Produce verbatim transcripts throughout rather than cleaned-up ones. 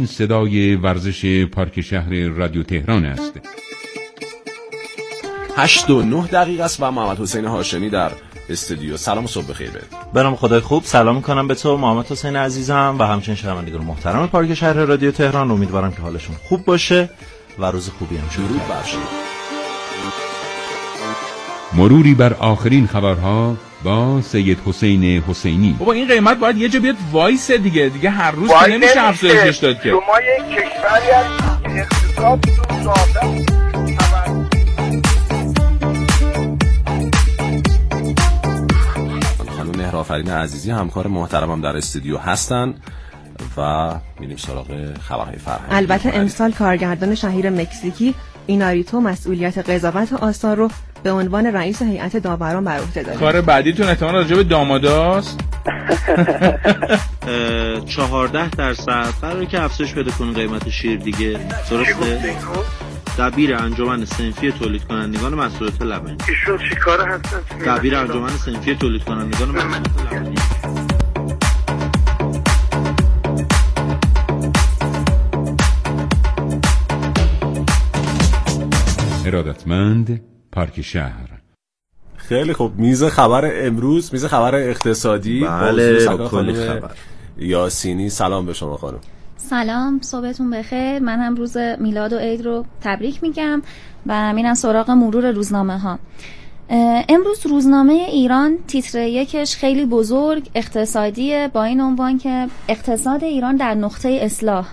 این صدای ورزش پارک شهر رادیو تهران است. هشت و نه دقیقه است و محمد حسین هاشمی در استودیو. سلام و صبح بخیر بهت. برام خدای خوب. سلام میکنم به تو محمد حسین عزیزم و همچنین شنوندگان محترم پارک شهر رادیو تهران. امیدوارم که حالشون خوب باشه و روز خوبی هم شروع باشه. مروری بر آخرین خبرها با سید حسین حسینی. بابا این قیمت باید یه جا بیاد وایس دیگه دیگه هر روز که نمیشه افزایشش داد که. شما یک کشوری هستید اقتصادتون ساده. خانم مهرآفرین عزیزی همکار محترمم در استودیو هستن و میریم سراغ خبرهای فرهنگی. البته امسال کارگردان شهیر مکزیکی ایناریتو مسئولیت قضاوت آثار رو به عنوان رئیس هیئت داوران بر عهده داره. کار بعدیتون احتمال راجع به داماداست. چهارده درصد قراره که افزایش بده کنه قیمت شیر دیگه. درسته؟ دبیر انجمن صنفی تولید کنندگان محصولات لبنی. ایشون چیکاره هستن؟ دبیر انجمن صنفی تولید کنندگان محصولات لبنی. ارادتمند پارک شهر. خیلی خوب. میز خبر امروز، میز خبر اقتصادی. بله با کلی خبر. یاسینی سلام به شما خانم. سلام، صبحتون بخیر. من هم روز میلاد و عید رو تبریک میگم و میرم سراغ مرور روزنامه ها. امروز روزنامه ایران تیتر یکش خیلی بزرگ اقتصادیه با این عنوان که اقتصاد ایران در نقطه اصلاح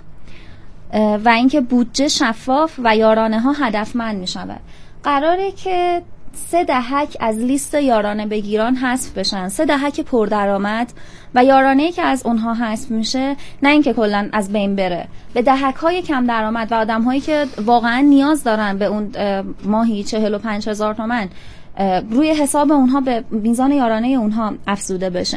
و اینکه بودجه شفاف و یارانه ها هدفمند می شود. قراره که سه دهک از لیست یارانه بگیران حذف بشن، سه دهک پردرآمد و یارانه‌ای که از اونها حذف میشه نه اینکه کلا از بین بره، به دهک های کم درآمد و آدم هایی که واقعا نیاز دارن به اون ماهی چهل و پنج هزار تومان روی حساب اونها به میزان یارانه اونها افزوده بشه.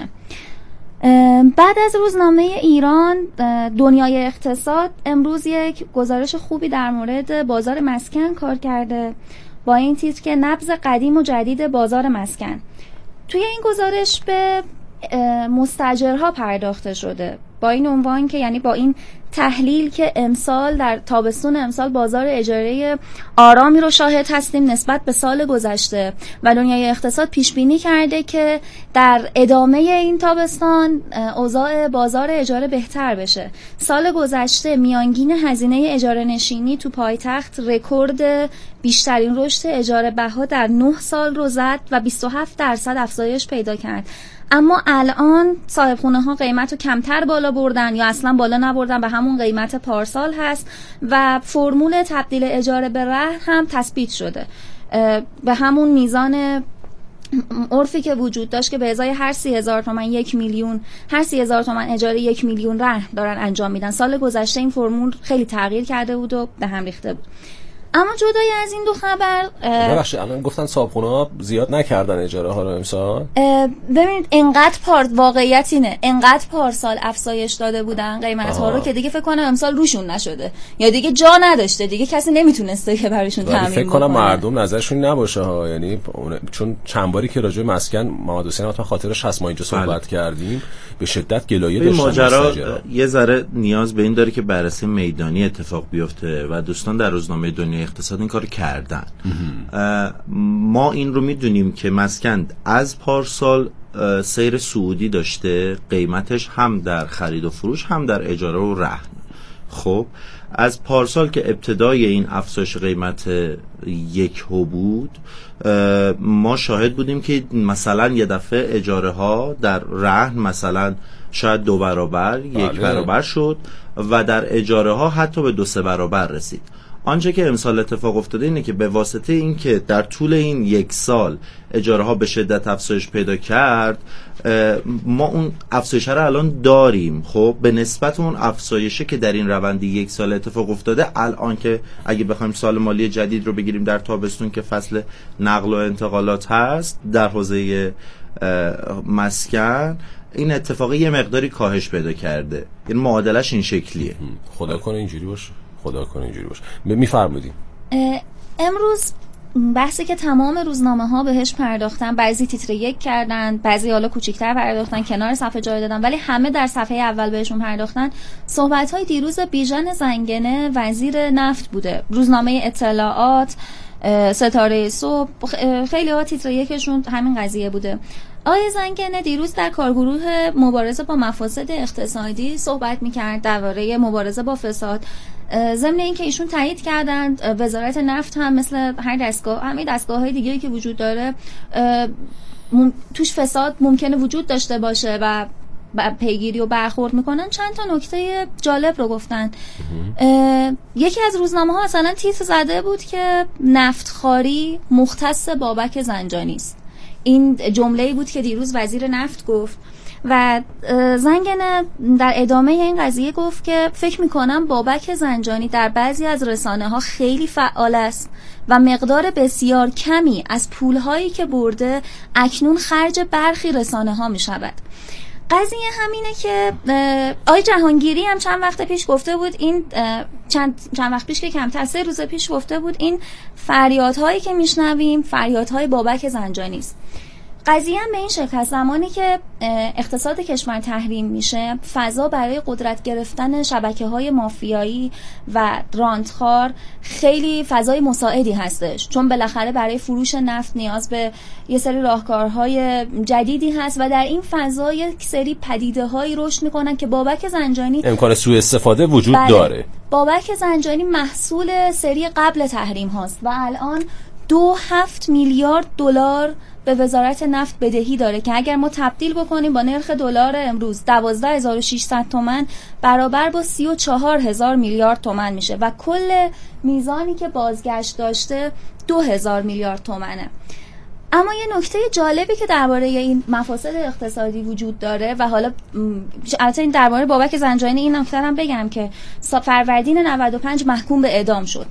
بعد از روزنامه ایران دنیای اقتصاد امروز یک گزارش خوبی در مورد بازار مسکن کار کرده با این تیتر که نبض قدیم و جدید بازار مسکن. توی این گزارش به مستاجرها پرداخته شده با این عنوان که یعنی با این تحلیل که امسال در تابستون امسال بازار اجاره آرامی رو شاهد هستیم نسبت به سال گذشته و دنیای اقتصاد پیش بینی کرده که در ادامه این تابستان اوضاع بازار اجاره بهتر بشه. سال گذشته میانگین هزینه اجاره نشینی تو پایتخت رکورد بیشترین رشد اجاره بها در نه سال رو زد و بیست و هفت درصد افزایش پیدا کرد. اما الان صاحب خونه ها قیمت رو کمتر بالا بردن یا اصلا بالا نبردن، به همون قیمت پارسال هست و فرمول تبدیل اجاره به رهن هم تثبیت شده به همون میزان عرفی که وجود داشت که به ازای هر سی هزار تومان یک میلیون هر سی هزار تومان اجاره یک میلیون رهن دارن انجام میدن. سال گذشته این فرمول خیلی تغییر کرده بود و به هم ریخته بود. اما جدای از این دو خبر ببخشید الان گفتن صاحبخونه‌ها زیاد نکردن اجاره ها رو امسال. ببینید انقدر پارت واقعیت اینه انقدر پارسال افزایش داده بودن قیمت ها رو که دیگه فکر کنم امسال روشون نشده یا دیگه جا نداشته، دیگه کسی نمیتونسته که براشون تامین بکنه. فکر کنم مردم نظرشون نباشه ها، یعنی چون چند باری که راجع به مسکن محمد حسین حتما خاطرش هست ما اینجا صحبت کردیم به شدت گلایه داشتن. ماجرا یه ذره نیاز به این داره که بررسی میدانی اتفاق بیفته و دوستان در روزنامه دنیای اقتصاد این کارو کردن. ما این رو میدونیم که مسکن از پارسال سیر صعودی داشته، قیمتش هم در خرید و فروش هم در اجاره و رهن. خب از پارسال که ابتدای این افزایش قیمت یک هو بود ما شاهد بودیم که مثلا یه دفعه اجاره ها در رهن مثلا شاید دو برابر یک بله. برابر شد و در اجاره ها حتی به دو سه برابر رسید. آنچه که امسال اتفاق افتاده اینه که به واسطه این که در طول این یک سال اجاره ها به شدت افزایش پیدا کرد ما اون افزایش رو الان داریم. خب به نسبت اون افزایشه که در این روند یک سال اتفاق افتاده الان که اگه بخوایم سال مالی جدید رو بگیریم در تابستون که فصل نقل و انتقالات هست در حوزه مسکن این اتفاقی یه مقداری کاهش پیدا کرده. یعنی معادلش این شکلیه. خدا کنه اینجوری باشه. خدا کنه اینجوری باشه. میفرمودیم امروز بحثی که تمام روزنامه ها بهش پرداختن، بعضی تیتر یک کردن، بعضی حالا کوچیک‌تر پرداختن، کنار صفحه جای دادن، ولی همه در صفحه اول بهشون پرداختن. صحبت‌های دیروز بیژن زنگنه وزیر نفت بوده. روزنامه اطلاعات، ستاره صبح، خیلی ها تیتر یکشون همین قضیه بوده. آقای زنگنه دیروز در کارگروه مبارزه با مفاسد اقتصادی صحبت می‌کرد درباره مبارزه با فساد. ضمن اینکه ایشون تایید کردند وزارت نفت هم مثل هر دستگاه، همه دستگاه‌های دیگه‌ای که وجود داره توش فساد ممکنه وجود داشته باشه و پیگیری و برخورد میکنن. چند تا نکته جالب رو گفتن. یکی از روزنامه ها مثلا تیتر زده بود که نفتخواری مختص بابک زنجانی است. این جمله‌ای بود که دیروز وزیر نفت گفت و زنگنه در ادامه این قضیه گفت که فکر میکنم بابک زنجانی در بعضی از رسانه ها خیلی فعال است و مقدار بسیار کمی از پولهایی که برده اکنون خرج برخی رسانه ها میشود. قضیه همینه که آقای جهانگیری هم چند وقت پیش گفته بود، این چند چند وقت پیش که کمتر سه روز پیش گفته بود این فریادهایی که میشنویم فریادهای بابک زنجانی است. قضیه هم به این شکل است زمانی که اقتصاد کشور تحریم میشه، فضا برای قدرت گرفتن شبکه‌های مافیایی و رانتخوار خیلی فضای مساعدی هستش، چون بالاخره برای فروش نفت نیاز به یه سری راهکارهای جدیدی هست و در این فضا یک سری پدیده‌هایی رشد میکنن که بابک زنجانی امکان سوء استفاده وجود بله. داره. بابک زنجانی محصول سری قبل تحریم هاست و الان دو هفت میلیارد دلار به وزارت نفت بدهی داره که اگر ما تبدیل بکنیم با نرخ دلار امروز دوازده هزار و ششصد تومان برابر با سی و چهار هزار میلیارد تومان میشه و کل میزانی که بازگشت داشته دو هزار میلیارد تومانه. اما یه نکته جالبی که درباره این مفاسد اقتصادی وجود داره و حالا البته این درباره بابک زنجانی این نکته هم بگم که فروردین نود و پنج محکوم به اعدام شد.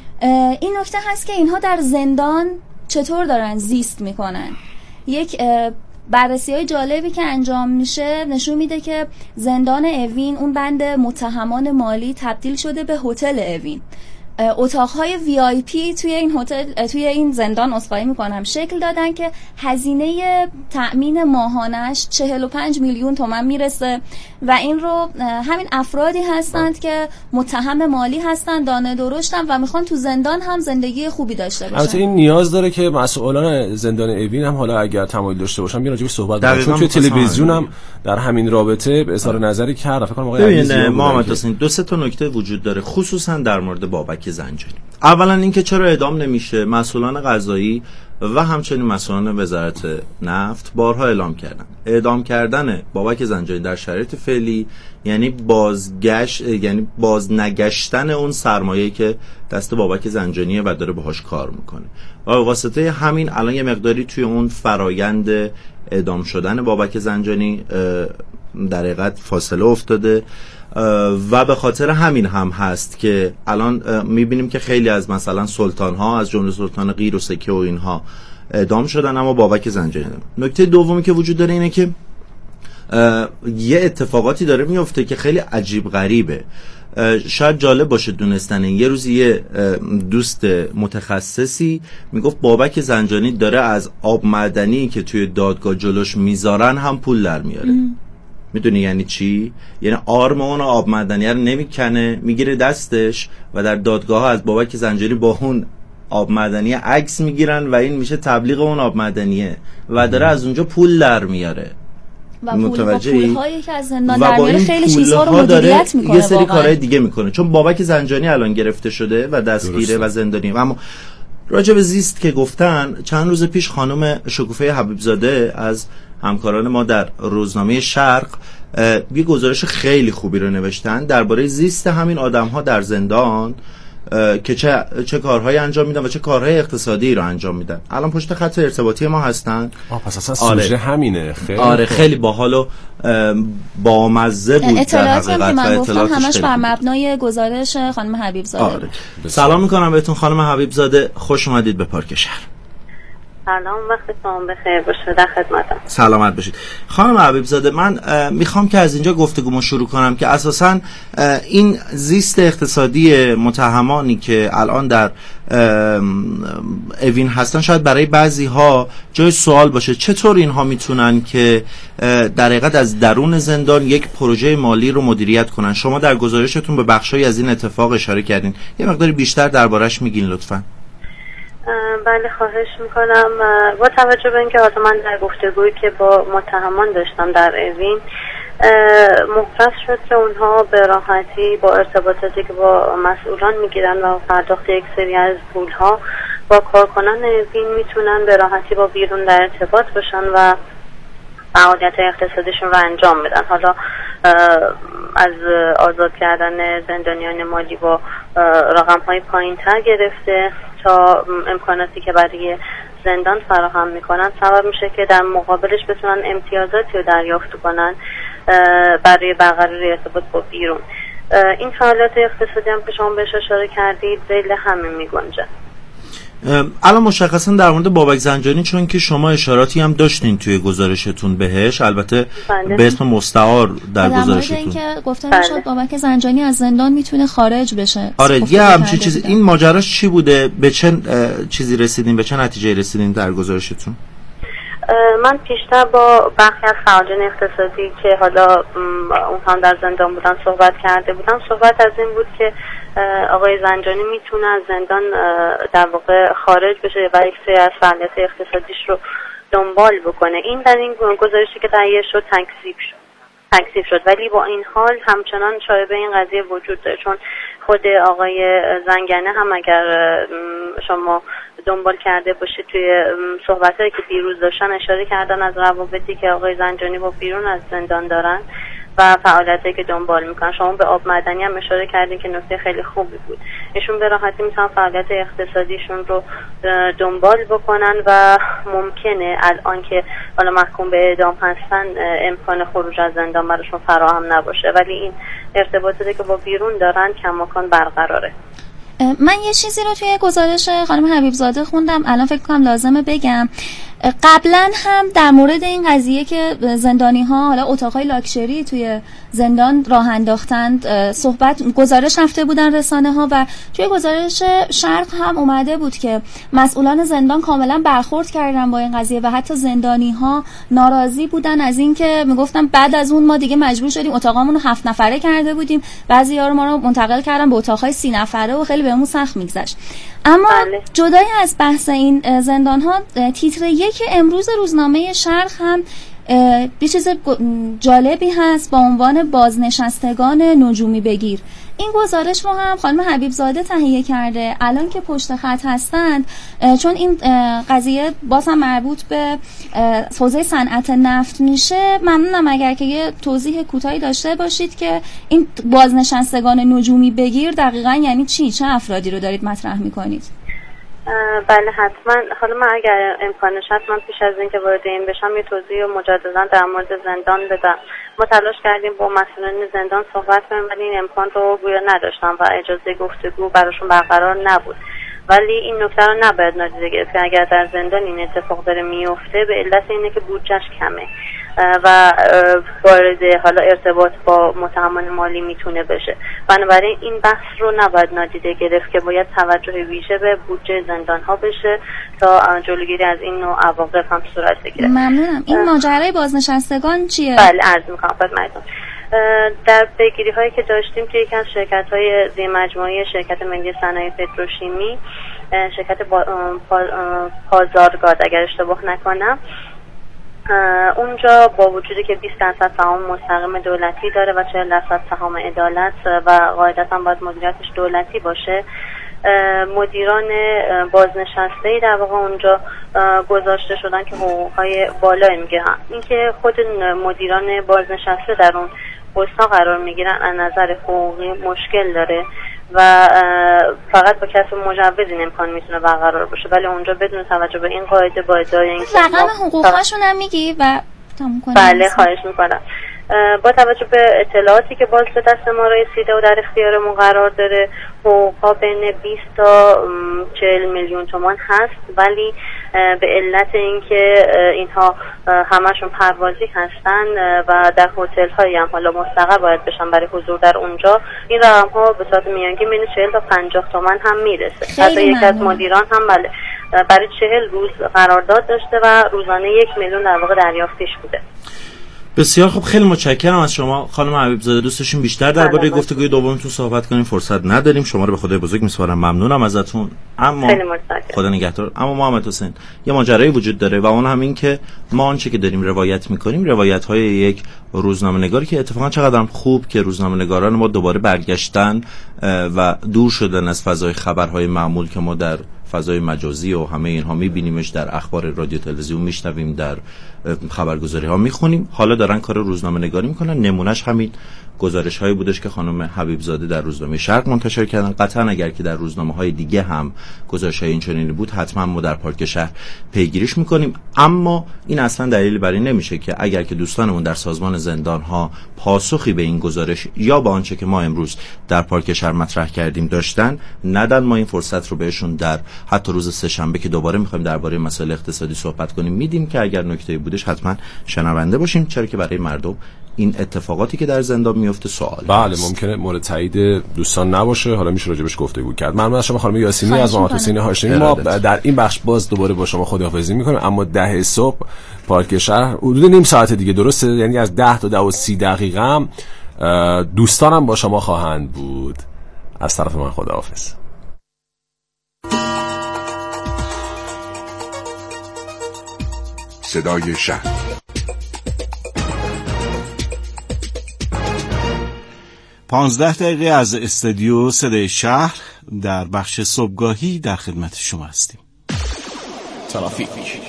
این نکته هست که اینها در زندان چطور دارن زیست میکنن. یک بررسی های جالبی که انجام میشه نشون میده که زندان اوین اون بند متهمان مالی تبدیل شده به هتل اوین. اتاقهای وی آی پی توی این هتل توی این زندان اسخای میکنم شکل دادن که هزینه تأمین ماهانش چهل و پنج میلیون تومان میرسه و این رو همین افرادی هستند که متهم مالی هستند، دانه درشتن و میخوان تو زندان هم زندگی خوبی داشته باشن. البته این نیاز داره که مسئولان زندان اوین هم حالا اگر تمایل داشته باشن بیان راجع به صحبت کنن، چون توی تلویزیون هم در همین رابطه به اظهار نظری کرد. فکر کنم آقای عزیزی محمد حسین دو سه تا نکته وجود داره خصوصا در مورد بابک زنجانی. اولا اینکه چرا اعدام نمیشه، مسئولان قضایی و همچنین مسئولان وزارت نفت بارها اعلام کردن اعدام کردن بابک زنجانی در شرایط فعلی یعنی بازگشت، یعنی بازنگشتن اون سرمایه‌ای که دست بابک زنجانیه و داره باهاش کار میکنه و به واسطه همین الان یه مقداری توی اون فرایند اعدام شدن بابک زنجانی در حقیقت فاصله افتاده و به خاطر همین هم هست که الان میبینیم که خیلی از مثلا سلطان ها از جمله سلطان غیر و سکه و اینها اعدام شدن اما بابک زنجانی نمیدن. نکته دومی که وجود داره اینه که یه اتفاقاتی داره میفته که خیلی عجیب غریبه. شاید جالب باشه دونستن یه روزی یه دوست متخصصی میگفت بابک زنجانی داره از آب معدنی که توی دادگاه جلوش میذارن هم پول در میاره. میدونی یعنی چی؟ یعنی آرم اون آب معدنی رو نمیکنه، میگیره دستش و در دادگاه از بابک زنجانی با اون آب معدنی عکس میگیرن و این میشه تبلیغ اون آب معدنیه و داره از اونجا پول در میاره. و پول‌هایی که از زندان در میاره خیلی چیزها رو مدیریت میکنه، یه سری کارهای دیگه میکنه. چون بابک زنجانی الان گرفته شده و دستگیره و زندانیه. اما راجع به زیست که گفتن، چند روز پیش خانم شکوفه حبیبزاده از همکاران ما در روزنامه شرق یه گزارش خیلی خوبی رو نوشتن درباره زیست همین آدم‌ها در زندان که چه چه کارهایی انجام میدن و چه کارهای اقتصادی رو انجام میدن. الان پشت خط ارتباطی ما هستن. آه پس اصلا سوژه آره. همینه. خیلی آره خیلی باحال و بامزه بود. اطلاعاتی هم که من گفتم همش بر مبنای گزارش خانم حبیبزاده. آره. سلام میکنم بهتون خانم حبیبزاده، خوش اومدید به پارک شهر. سلام، وقتتون بخیر باشه. در خدمتم. سلامت باشید. خانم حبیب زاده، من میخوام که از اینجا گفتگومو شروع کنم که اساساً این زیست اقتصادی متهمانی که الان در اوین هستن شاید برای بعضی ها جای سوال باشه. چطور اینها میتونن که در حقیقت از درون زندان یک پروژه مالی رو مدیریت کنن؟ شما در گزارشتون به بخشایی از این اتفاق اشاره کردین، یه مقداری بیشتر دربارش میگین لطفاً. بله خواهش میکنم. با توجه به اینکه حالا من در گفتگویی که با متهمان داشتم در اوین مفرض شد که اونها به راحتی با ارتباطاتی که با مسئولان میگیرن و پرداخت یک سری از پولها با کارکنان اوین میتونن به راحتی با بیرون در ارتباط باشن و فعالیت اقتصادیشون رو انجام بدن. حالا از آزاد کردن زندانیان مالی با رقم های پایین تر گرفته تا امکاناتی که برای زندان فراهم میکنن سبب میشه که در مقابلش بتونن امتیازاتی رو دریافت کنن برای برقراری ارتباط با بیرون. این فعالیت اقتصادی هم که شما بهش اشاره کردید ذیل همین میگنجه. الان مشخصا در مورد بابک زنجانی، چون که شما اشاراتی هم داشتین توی گزارشتون بهش، البته بله. به اسم مستعار در گزارشتون اینکه گفته بله. شد بابک زنجانی از زندان میتونه خارج بشه. آره یه همچین چیز. این ماجراش چی بوده؟ به چه چیزی رسیدین؟ به چه نتیجه رسیدین در گزارشتون؟ من پیشتر با برخی از فعالین اقتصادی که حالا اونها در زندان بودن صحبت کرده بودم. صحبت از این بود که آقای زنجانی میتونه از زندان در واقع خارج بشه و یک سری از فعالیت اقتصادیش رو دنبال بکنه. این در این گزارشی که تهیه شد تکذیب شد تکذیب شد ولی با این حال همچنان شایبه این قضیه وجود داره، چون خود آقای زنگنه هم اگر شما دنبال کرده باشید توی صحبتایی که دیروز داشتن اشاره کردن از روابطی که آقای زنجانی با بیرون از زندان دارن و فعالیتی که دنبال میکنن. شما به آب معدنی هم اشاره کردین که نکته خیلی خوبی بود. ایشون به راحتی میتونن فعالیت اقتصادیشون رو دنبال بکنن و ممکنه الان که حالا محکوم به اعدام هستن امکان خروج از زندان براشون فراهم نباشه، ولی این ارتباطاتی که با بیرون دارن کماکان برقراره. من یه چیزی رو توی گزارش خانم حبیب زاده خوندم، الان فکر کنم لازمه بگم. قبلا هم در مورد این قضیه که زندانی ها حالا اتاقای لاکچری توی زندان راه انداختند صحبت گزارش رفته بودن رسانه ها و توی گزارش شرق هم اومده بود که مسئولان زندان کاملا برخورد کردن با این قضیه و حتی زندانی ها ناراضی بودن از این که میگفتن بعد از اون ما دیگه مجبور شدیم اتاقامون رو هفت نفره کرده بودیم، بعضی‌ها رو ما رو منتقل کردن به اتاقای سی نفره و خیلی بهمون سخت میگذشت. اما بله. جدای از بحث این زندان ها، تیتر یک امروز روزنامه شرق هم یه چیز جالبی هست با عنوان بازنشستگان نجومی بگیر. این گزارش رو هم خانم حبیب زاده تهیه کرده. الان که پشت خط هستند، چون این قضیه باز هم مربوط به حوزه صنعت نفت میشه، ممنونم اگر که یه توضیح کوتاهی داشته باشید که این بازنشستگان نجومی بگیر دقیقاً یعنی چی؟ چه افرادی رو دارید مطرح میکنید؟ بله حتما. حالا من اگر امکانش هست من پیش از اینکه وارد این بشم یه توضیح مجددا در مورد زندان بدم. ما تلاش کردیم با مسئولین زندان صحبت کنیم ولی این امکان رو گویا نداشتن و اجازه گفتگو براشون برقرار نبود. ولی این نکته رو نباید نادیده گرفت که اگر در زندان این اتفاق داره میفته به علت اینه که بودجهش کمه و وارد حالا ارتباط با متهمان مالی میتونه بشه. بنابراین این بحث رو نباید نادیده گرفت که باید توجه ویژه به بودجه زندان ها بشه تا جلوگیری از این نوع عواقب هم صورت بگیره. ممنونم. این ماجرای بازنشستگان چیه؟ بله عرض میکنم خدمتتون. در پیگیری هایی که داشتیم که یکی از شرکت های زیر مجموعه شرکت ملی صنایع پتروشیمی، شرکت با پازارگاد اگر اشتباه نکنم، اونجا با وجودی که بیست درصد سهام مستقیم دولتی داره و چهل درصد سهام عدالت و قاعدتاً باید مدیریتش دولتی باشه، مدیران بازنشسته‌ای در واقع اونجا گذاشته شدن که حقوق‌های بالایی میگیرن. اینکه خود مدیران بازنشسته در اون پست‌ها قرار میگیرن از نظر حقوقی مشکل داره و فقط با کسب مجوز این امکان میتونه برقرار باشه، ولی اونجا بدون توجه به این قاعده با ادعای اینکه رقم حقوق‌هاشون هم میگی و تموم کنیم. بله خواهش میکنم. با توجه به اطلاعاتی که باز به دست ما رسیده و در اختیارمون قرار داره حقوق‌ها بین بیست تا چهل میلیون تومان هست، ولی به علت اینکه اینها همشون پروازی هستن و در هتل‌هایی هم حالا مستقر باید بشن برای حضور در اونجا، این رقم‌ها به صورت میانگین بین چهل تا پنجاه تومان هم میرسه. حتی یک از مدیران هم بله برای چهل روز قرارداد داشته و روزانه یک میلیون در واقع دریافتش بوده. بسیار خوب، خیلی متشکرم از شما خانم حبیب زاده. دوست داشتیم بیشتر درباره گفتگوی دومتون صحبت کنیم، فرصت نداریم. شما رو به خدای بزرگ میسپارم، ممنونم ازتون. اما خیلی متشکرم، خدا نگهدار. اما محمد حسین، یه ماجرایی وجود داره و اون هم این که ما آنچه که داریم روایت میکنیم روایت‌های یک روزنامه‌نگاری که اتفاقا چقدر خوب که روزنامه‌نگاران ما دوباره برگشتن و دور شدن از فضای خبرهای معمول که ما در فضای مجازی و همه اینها میبینیمش، در اخبار رادیو تلویزیون میشنویم، در خبرگزاری ها میخونیم. حالا دارن کار روزنامه نگاری میکنن. نمونهش همین گزارش هایی بودش که خانم حبیب زاده در روزنامه شرق منتشر کردن. قطعا اگر که در روزنامه های دیگه هم گزارش های این چنینی بود، حتما ما در پارک شهر پیگیریش میکنیم. اما این اصلا دلیلی برای نمیشه که اگر که دوستانمون در سازمان زندان ها پاسخی به این گزارش یا به آنچه که ما امروز در پارک شهر مطرح کردیم داشتن ندن، ما این فرصت رو بهشون در حتی روز سه‌شنبه که دوباره میخوایم درباره مسائل اقتصادی صحبت کنیم میدیم که اگر نکته‌ای بودش حتما شنونده باشیم، چرا که برای مردم این اتفاقاتی که در زندان میفته سوال بله هست. ممکنه مورد تایید دوستان نباشه، حالا میشه راجبش گفتگو کرد. ممنون از شما خانم یاسمینی از محمد حسین هاشمی. ما در این بخش باز دوباره با شما خداحافظی میکنیم، اما ده صبح پارک شهر حدود نیم ساعت دیگه، درسته؟ یعنی از ده تا ده و سی دقیقه هم دوستانم با شما خواهند بود. از طرف من خداحافظ. صدای شهر. پانزده دقیقه از استودیو صدای شهر در بخش صبحگاهی در خدمت شما هستیم. ترافیک.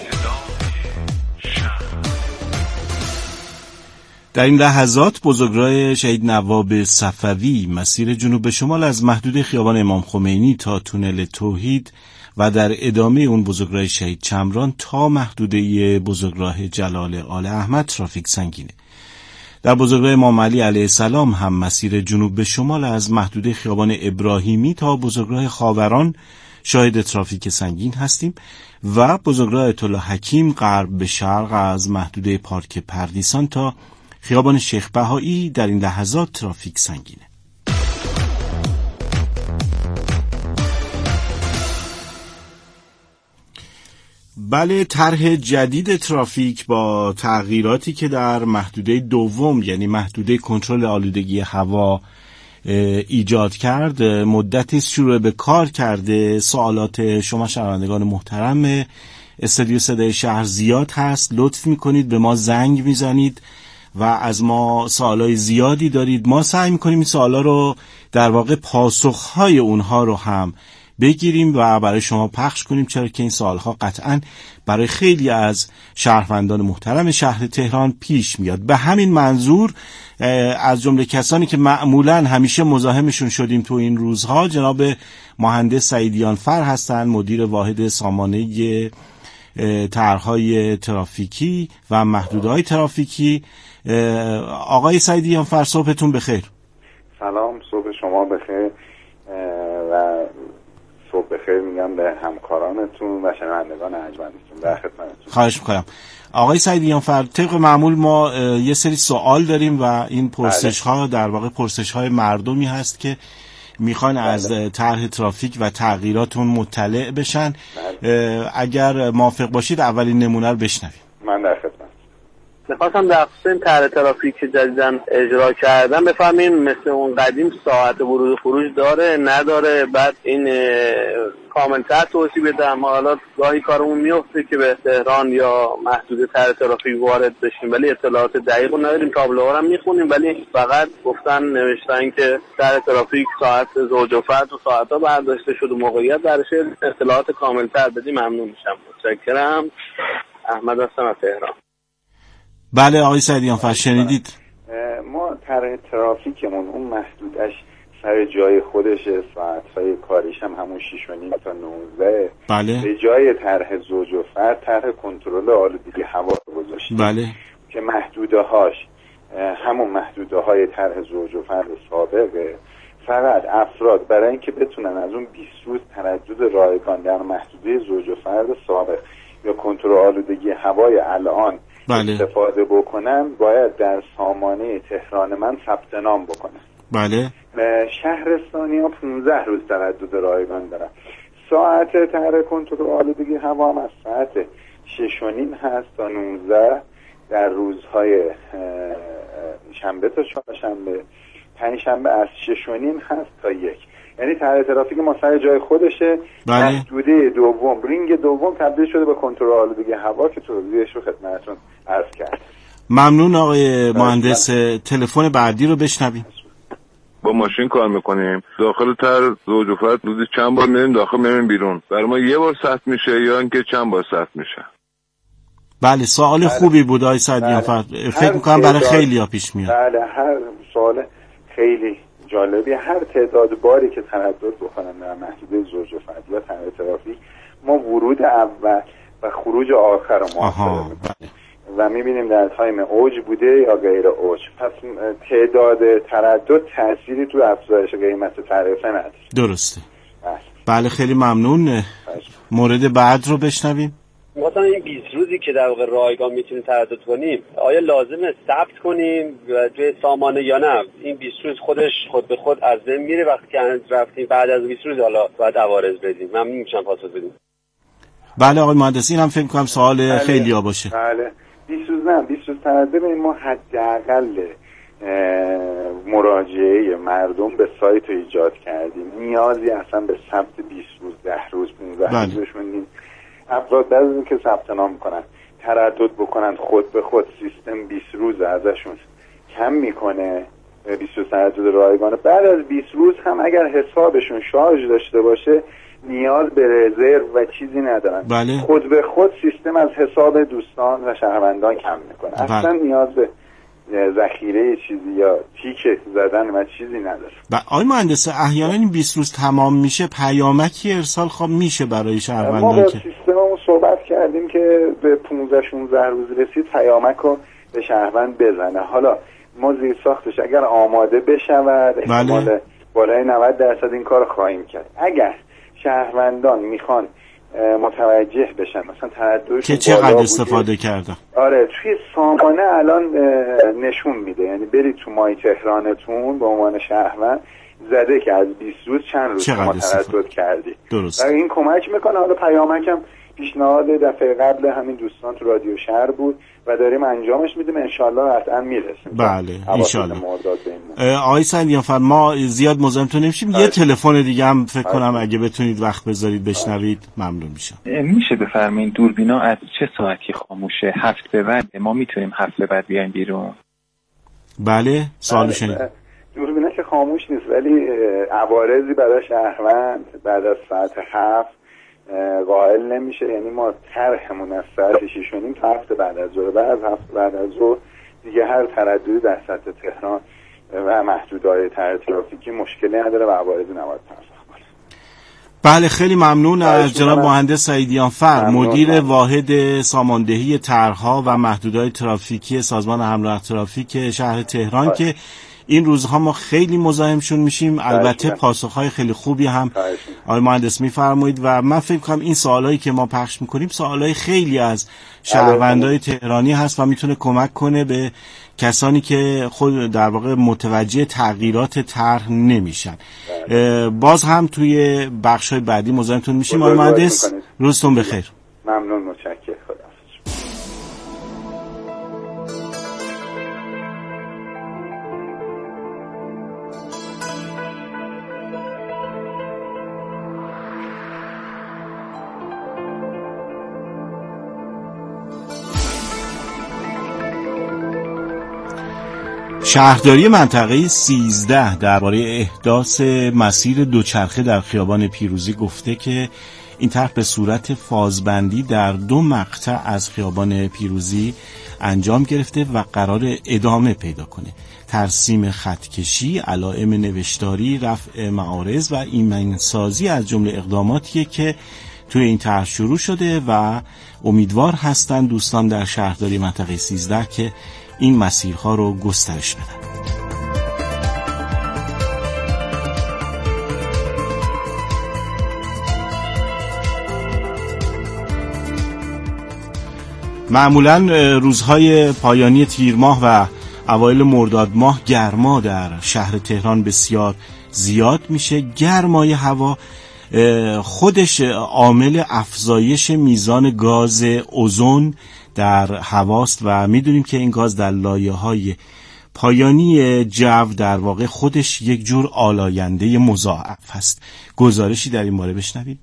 در این لحظات بزرگراه شهید نواب صفوی مسیر جنوب شمال از محدوده خیابان امام خمینی تا تونل توحید و در ادامه اون بزرگراه شهید چمران تا محدوده بزرگراه جلال آل احمد ترافیک سنگینه. در بزرگراه امام علی علیه السلام هم مسیر جنوب به شمال از محدوده خیابان ابراهیمی تا بزرگراه خاوران شاهد ترافیک سنگین هستیم و بزرگراه آیت الله حکیم غرب به شرق از محدوده پارک پردیسان تا خیابان شیخ بهایی در این لحظات ترافیک سنگینه. بله، طرح جدید ترافیک با تغییراتی که در محدوده دوم یعنی محدوده کنترل آلودگی هوا ایجاد کرد مدتی شروع به کار کرده. سوالات شما شنوندگان محترم استودیو صدای شهر زیاد هست، لطف میکنید به ما زنگ میزنید و از ما سوالای زیادی دارید. ما سعی میکنیم این سوالا رو در واقع پاسخهای اونها رو هم بگیریم و برای شما پخش کنیم، چرا که این سوالها قطعاً برای خیلی از شهروندان محترم شهر تهران پیش میاد. به همین منظور از جمله کسانی که معمولاً همیشه مزاحمشون شدیم تو این روزها جناب مهندس سعیدیان فر هستند، مدیر واحد سامانه طرح‌های ترافیکی و محدوده‌های ترافیکی. آقای سعیدیان فر، صبحتون بخیر. سلام، صبح شما بخیر و صبح بخیر میگم به همکارانتون و شنوندگان ارجمندتون. در خدمتتون. خواهش می‌کنم. آقای سعیدیان فر، طبق معمول ما یه سری سوال داریم و این پرسش‌ها در واقع پرسش‌های مردمی هست که میخوان از طرح ترافیک و تغییراتون مطلع بشن. اگر موافق باشید اولین نمونه رو بشنویم. من در خدمت. میخواستم در خصوص طرح ترافیک که جدیداً اجرا کردن بفهمیم مثل اون قدیم ساعت ورود و خروج داره نداره، بعد این کاملتر توضیح بدم. حالا گاهی کارمون میفته که به تهران یا محدود طرح ترافیک وارد بشیم ولی اطلاعات دقیق نداریم، تابلوها رو میخونیم ولی فقط گفتن نوشتن که طرح ترافیک ساعت زوج و فرد و ساعت‌ها برداشته شد و موقعیت درش. اطلاعات کاملتر بدیم ممنون میشم. متشکرم. احمد هستم از تهران. بله آقای سعیدیان فر، شنیدید؟ ما طرح ترافیکمون اون محدودش سر جای خودشه، ساعت‌های کاریش هم همون شش و نیم تا نوزده. بله. به جای طرح زوج و فرد طرح کنترل آلودگی هوا گذاشتیم. بله. که محدوده هاش همون محدوده های طرح زوج و فرد سابقه. فقط افراد برای اینکه بتونن از اون بیست روز تردد رایگان در محدوده زوج و فرد سابق یا کنترل آلودگی هوای الان بله. استفاده بکنن باید در سامانه تهران من ثبت نام بکنن. بله. شهرستانی ها پانزده روز تردد رایگان دارن. ساعت طرح کنترل آلودگی هوا هم از ساعت شش و نیم هست تا نوزده در روزهای شنبه تا چهارشنبه، پنجشنبه از شش و نیم هست تا یک. یعنی طرح ترافیک ما سر جای خودشه. بله. محدوده دوم، رینگ دوم تبدیل شده به کنترل آلودگی هوا که توضیحش رو خدمتتون عرض کرد. ممنون آقای مهندس. تلفن بعدی رو بشنویم. با ماشین کار میکنیم، داخل تر زوج و فرد روزی چند بار میریم داخل میریم بیرون، برای ما یه بار ثبت میشه یا اینکه چند بار ثبت میشه؟ بله سوال بله. خوبی بود آقای سعدیان فرد. فکر میکنم برای خیلی ها پیش میاد. بله هر سوال خیلی جالبی. هر تعداد باری که تردد بکنن در محدوده زوج و فرد یا طرح ترافیک ما ورود اول و خروج آخر رو محاسبه میکنیم و میبینیم در تایم اوج بوده یا غیر اوج. پس تعداد تردد تأثیری تو افزایش قیمت تعرفه نداره. درسته. بله, بله خیلی ممنون. بله. مورد بعد رو بشنویم. مثلا این بیست روزی که در واقع رایگان میتونیم تردد کنیم آیا لازمه ثبت کنیم توی سامانه یا نه؟ این بیست روز خودش خود به خود از بین میره وقتی که رفتیم بعد از بیست روز حالا باید عوارض بدیم؟ ممنون میشم پاسخ بدیم. بله آقای مهندس این هم فکر کنم سوال بله. خیلی ها باشه. بله بیست روز نه بیست روز تردد ما حداقل مراجعه مردم به سایت رو ایجاد کردیم. نیازی اصلا به ثبت بیست روز ده روز پانزده روزشون نیست. افراد بعد از اینکه ثبت نام کنن تردد بکنن خود به خود سیستم بیست روز ازشون کم میکنه بیست روز تردد رایگانه. بعد از بیست روز هم اگر حسابشون شارژ داشته باشه نیاز به رزرو و چیزی ندارن. بله. خود به خود سیستم از حساب دوستان و شهروندان کم میکنه. بله. اصلا نیاز به ذخیره چیزی یا تیک زدن و چیزی نداره. آقای مهندس احیانا این بیست روز تمام میشه پیامکی ارسال خب میشه برای شهروندان ما که ما با سیستممون صحبت کردیم که به پانزده شانزده روز رسید پیامک رو به شهروند بزنه. حالا ما زیر ساختش اگر آماده بشود احتمال بله. بالای نود درصد این کار خواهیم کرد. اگر شهروندان میخوان متوجه بشن مثلا ترددش که چقدر استفاده کردن. آره توی سامانه الان نشون میده، یعنی برید تو مای تهرانتون به عنوان شهروند زده که از بیست روز چند روز شما تردد کردی. درست. این کمک میکنه. حالا پیامکم پیشنهاد دفعه قبل همین دوستان تو رادیو شهر بود و داریم انجامش میدیم، انشالله قطعا میرسیم. بله انشالله. آقای سعدیان فرد ما زیاد مزاحمتون نمیشیم، یه تلفن دیگه هم فکر کنم اگه بتونید وقت بذارید بشنوید ممنون میشم. میشه بفرمایید دوربینا از چه ساعتی خاموشه؟ هفت به بعد ما میتونیم هفت به بعد بیایم بیرون؟ بله سوالو شنید. دوربینا که خاموش نیست ولی عوارضی برای شهروند بعد از ساعت هفت قائل نمیشه. یعنی ما طرحمون از ساعت شش و نیم تا هفت بعد از ظهر، بعد از هفت بعد از ظهر دیگه هر ترددی در سطح تهران و محدودهای طرح ترافیکی مشکلی نداره و عوارضی نباید پرداخت کنه. بله خیلی ممنون از جناب مهندس سعیدیان فر، مدیر واحد ساماندهی طرح‌ها و محدودهای ترافیکی سازمان همراه ترافیک شهر تهران باید. که این روزها ما خیلی مزاحمشون میشیم. البته پاسخهای خیلی خوبی هم آقای مهندس میفرمایید و من فکر کنم این سوالایی که ما پخش میکنیم سوالای خیلی از شهروندای تهرانی هست و میتونه کمک کنه به کسانی که خود در واقع متوجه تغییرات طرح نمیشن. باز هم توی بخشای بعدی مزاحمتون میشیم. آقای مهندس روزتون بخیر. ممنون، متشکرم. خدا شهرداری منطقه سیزده درباره احداث مسیر دوچرخه در خیابان پیروزی گفته که این طرح به صورت فازبندی در دو مقطع از خیابان پیروزی انجام گرفته و قرار ادامه پیدا کنه. ترسیم خطکشی، علائم نوشتاری، رفع معارض و ایمنسازی از جمله اقداماتیه که توی این طرح شروع شده و امیدوار هستن دوستان در شهرداری منطقه سیزده که این مسیرها رو گسترش بدن. معمولاً روزهای پایانی تیر ماه و اوایل مرداد ماه گرما در شهر تهران بسیار زیاد میشه. گرمای هوا خودش عامل افزایش میزان گاز اوزون در هواست و میدونیم که این گاز در لایه‌های پایانی جو در واقع خودش یک جور آلاینده مضاعف هست. گزارشی در این باره بشنوید.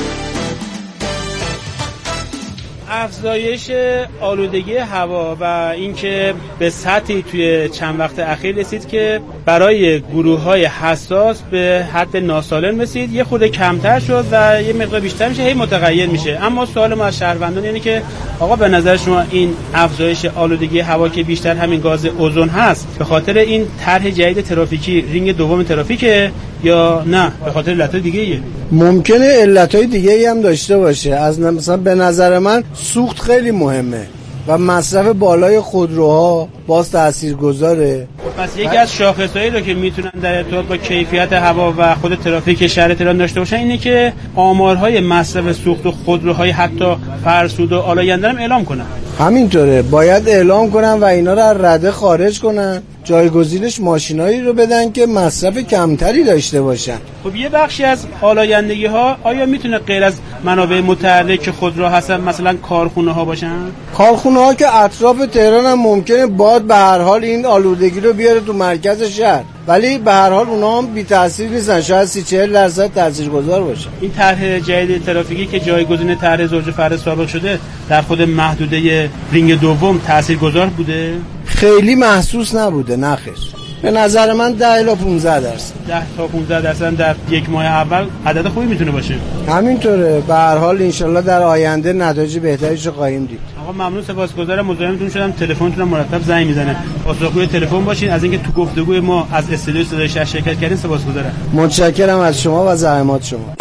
افزایش آلودگی هوا و اینکه به سطحی توی چند وقت اخیر رسید که برای گروه‌های حساس به حد ناسالم رسید، یه خورده کمتر شد و یه مقدار بیشتر میشه، هی متغیر میشه. اما سوال ما از شهروندان اینه که آقا به نظر شما این افزایش آلودگی هوا که بیشتر همین گاز اوزون هست به خاطر این طرح جدید ترافیکی رینگ دوم ترافیکه یا نه به خاطر علتای دیگه‌ایه؟ ممکنه علتای دیگه‌ای هم داشته باشه. از مثلا به نظر من سوخت خیلی مهمه و مصرف بالای خودروها باز تاثیرگذاره. پس یکی از شاخصایی رو که میتونن در ارتباط با کیفیت هوا و خود ترافیک شهر تهران داشته باشن اینه که آمارهای مصرف سوخت و خودروهای حتی فرسود و آلاینده هم اعلام کنن. همینطوره، باید اعلام کنن و اینا رو از رده خارج کنن، جایگزینش ماشینایی رو بدن که مصرف کمتری داشته باشن. خب یه بخشی از آلایندگی ها آیا میتونه غیر از منابع متحرک خودرو هستن مثلا کارخونه ها باشن؟ کارخونه ها که اطراف تهران هم ممکنه باد به هر حال این آلودگی رو بیاره تو مرکز شهر، ولی به هر حال اونا هم بی تاثیر نیستن، شاید سی چهل درصد تاثیرگذار باشه. این طرح جدید ترافیکی که جایگزین طرح زوج فرد سابق شده در خود محدوده رینگ دوم تاثیرگذار بوده؟ خیلی محسوس نبوده، نه خیر. به نظر من ده الی پانزده درصد. ده تا پانزده درصد در یک ماه اول عدد خوبی میتونه باشه. همینطوره. به هر حال انشالله در آینده نتایج بهتریش رو خواهیم دید. آقا ممنون، سپاسگزارم، مزاحمتون شدم. تلفنتون مرتب زنگ میزنه. پاسخگوی تلفن باشین. از اینکه تو گفتگوی ما از استودیو صدای شهر شرکت کردین سپاسگزارم. متشکرم از شما و زحمات شما.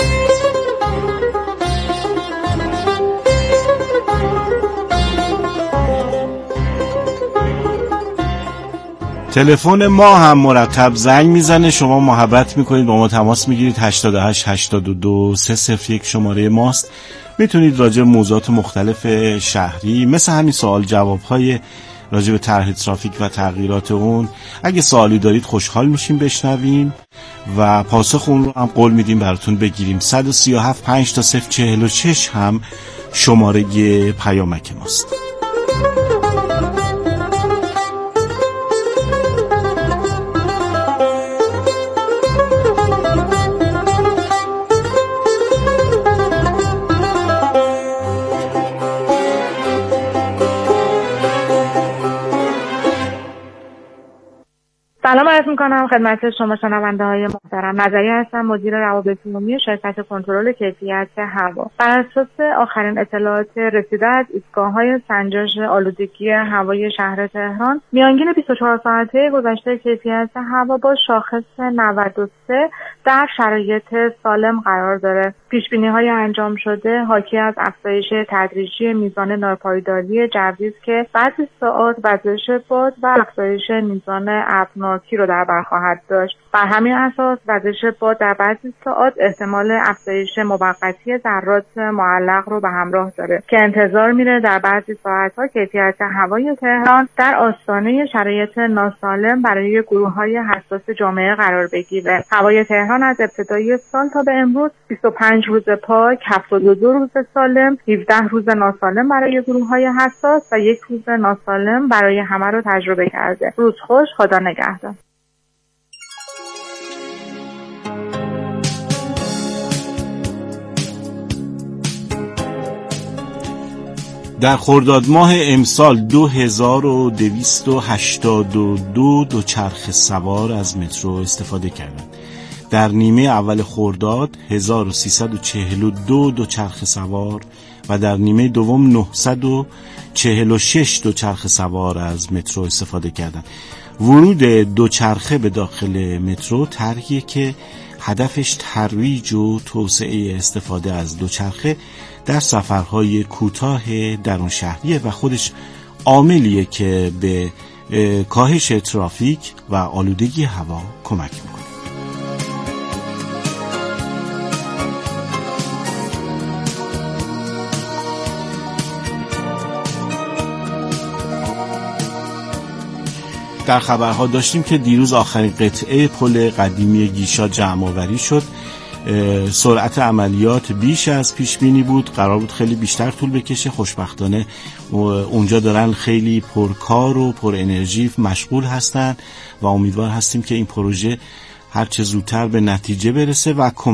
تلفن ما هم مرتب زنگ میزنه، شما محبت میکنید با ما تماس میگیرید. هشتاد و هشت هشتاد و دو سه صفر یک شماره ماست. میتونید راجع به موضوعات مختلف شهری مثل همین سوال جوابهای راجع به طرح ترافیک و تغییرات اون، اگه سوالی دارید خوشحال میشیم بشنویم و پاسخ اون رو هم قول میدیم براتون بگیریم. صد و سی و هفت پنج تا صفر چهل و شش هم شماره پیامک ماست. سلام عرض میکنم خدمت شما شنونده های محترم. نظریه هستم، مدیر روابط عمومی شرکت کنترل کیفیت هوا. بر اساس آخرین اطلاعات رسیده از ایستگاه‌های سنجش آلودگی هوای شهر تهران، میانگین بیست و چهار ساعته گذشته کیفیت هوا با شاخص نود و سه در شرایط سالم قرار داره. پیش‌بینی‌های انجام شده حاکی از افزایش تدریجی میزان ناپایداری جوی است که بعضی ساعات وزش باد و افزایش میزان ابرناکی رو در بر خواهد داشت. بر همین اساس وزش باد در بعضی ساعات احتمال افزایش موقتی ذرات معلق رو به همراه داره که انتظار میره در بعضی ساعت‌ها کیفیت هوای تهران در آستانه شرایط ناسالم برای گروه‌های حساس جامعه قرار بگیره. هوای تهران از ابتدای سال تا به امروز بیست و پنج روز پاک، هفتاد و دو روز سالم، هفده روز ناسالم برای گروه‌های حساس و یک روز ناسالم برای همه رو تجربه کرده. روز خوش، خدا نگهدار. در خرداد ماه امسال دو هزار و دویست و هشتاد و دو دوچرخه سوار از مترو استفاده کردند. در نیمه اول خرداد هزار و سیصد و چهل و دو دوچرخه سوار و در نیمه دوم نهصد و چهل و شش دوچرخه سوار از مترو استفاده کردند. ورود دوچرخه به داخل مترو طرحیه که هدفش ترویج و توسعه استفاده از دوچرخه در سفرهای کوتاه درون شهریه و خودش عاملیه که به کاهش ترافیک و آلودگی هوا کمک میکنه. در خبرها داشتیم که دیروز آخرین قطعه پل قدیمی گیشا جمع آوری شد. سرعت عملیات بیش از پیش بینی بود، قرار بود خیلی بیشتر طول بکشه. خوشبختانه اونجا دارن خیلی پرکار و پر انرژی مشغول هستن و امیدوار هستیم که این پروژه هر چه زودتر به نتیجه برسه و